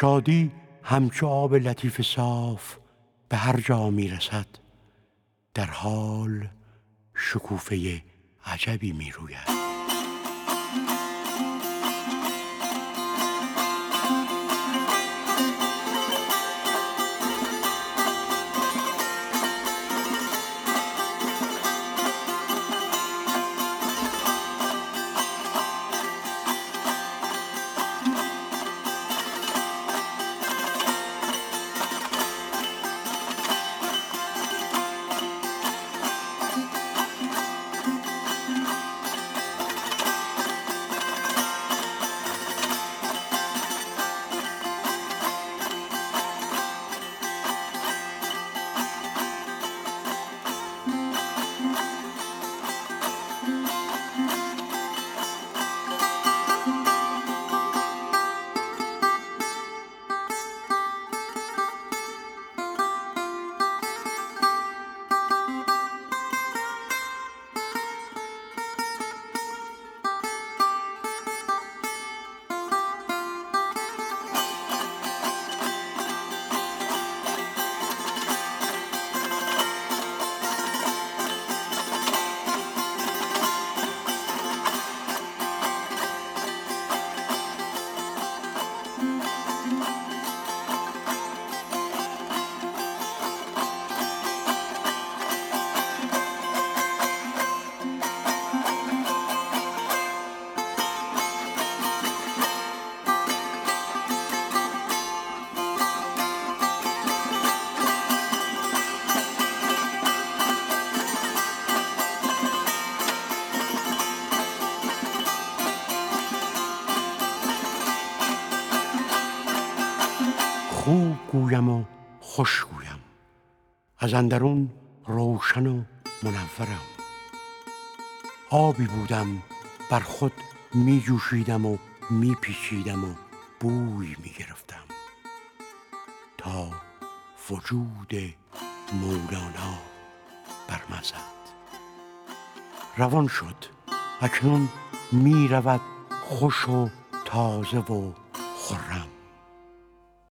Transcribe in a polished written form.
شادی همچو آب لطیف صاف به هر جا می رسد، در حال شکوفه عجبی می روید. خوب گویم و خوش گویم، از اندرون روشن و منورم. آبی بودم بر خود می جوشیدم و می پیچیدم و بوی می گرفتم تا وجود مولانا برمزد. روان شد، اکنون می رود خوش و تازه و خرم.